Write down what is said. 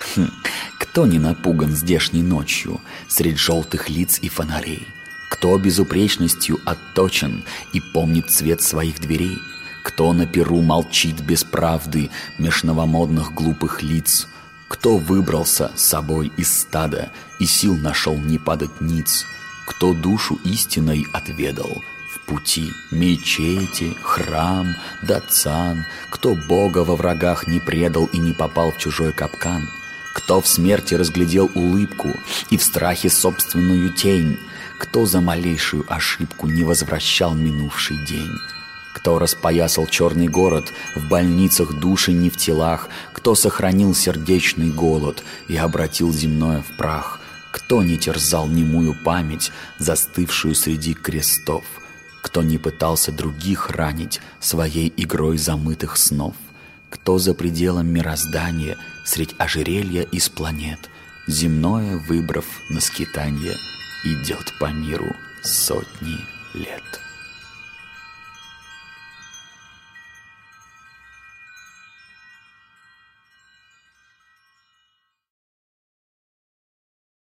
Кто не напуган здешней ночью средь желтых лиц и фонарей? Кто безупречностью отточен и помнит цвет своих дверей? Кто на перу молчит без правды меж новомодных глупых лиц? Кто выбрался с собой из стада и сил нашел не падать ниц? Кто душу истиной отведал в пути мечети, храм, датсан? Кто Бога во врагах не предал и не попал в чужой капкан? Кто в смерти разглядел улыбку и в страхе собственную тень? Кто за малейшую ошибку не возвращал минувший день? Кто распоясал черный город, в больницах души не в телах? Кто сохранил сердечный голод и обратил земное в прах? Кто не терзал немую память, застывшую среди крестов? Кто не пытался других ранить своей игрой замытых снов? Кто за пределом мироздания, средь ожерелья из планет, земное выбрав на скитанье, идет по миру сотни лет?